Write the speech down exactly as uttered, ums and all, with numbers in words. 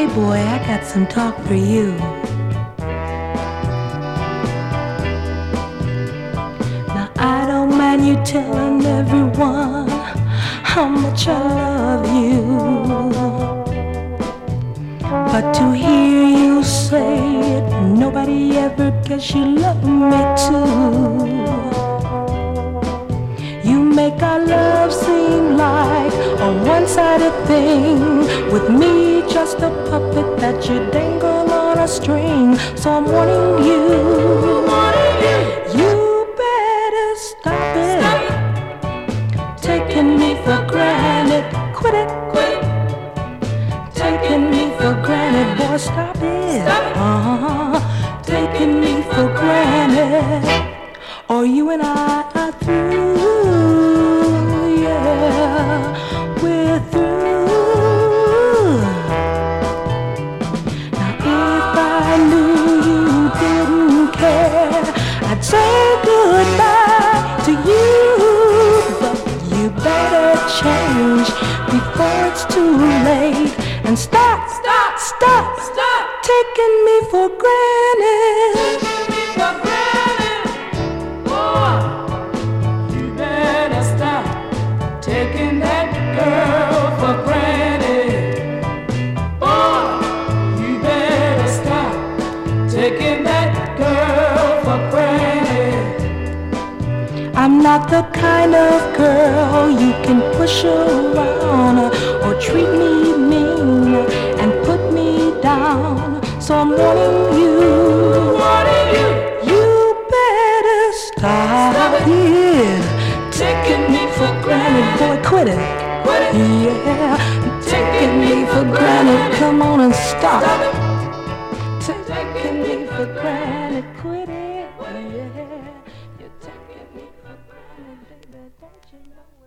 boy, I got some talk for you. Now I don't mind you telling everyone how much I love you, but to hear you say it, nobody ever guess you love me too. You make our love seem like a one-sided thing, with me just a puppet that you dangle on a string. So I'm warning you, you better stop it, taking me for granted. Quit it, quit it, taking me for granted. Boy, stop it, uh-huh, taking me for granted. Or you and I are through, yeah, we're through. Now if I knew you didn't care, I'd say goodbye to you, but you better change before it's too late, and stop, stop, stop, stop taking me for granted. Taking me for granted. Boy, you better stop taking that girl for granted. Boy, you better stop taking that girl for granted. I'm not the kind of girl you can push around or treat me mean and put me down. So I'm warning you, warning you, you better stop, stop it. Yeah, taking me for granted. Boy, quit it, quit it. Yeah, taking me for granted. Come on and stop, stop it. Taking me for granted. Quit it. Yeah, you're taking me for granted, baby. Don't you know it?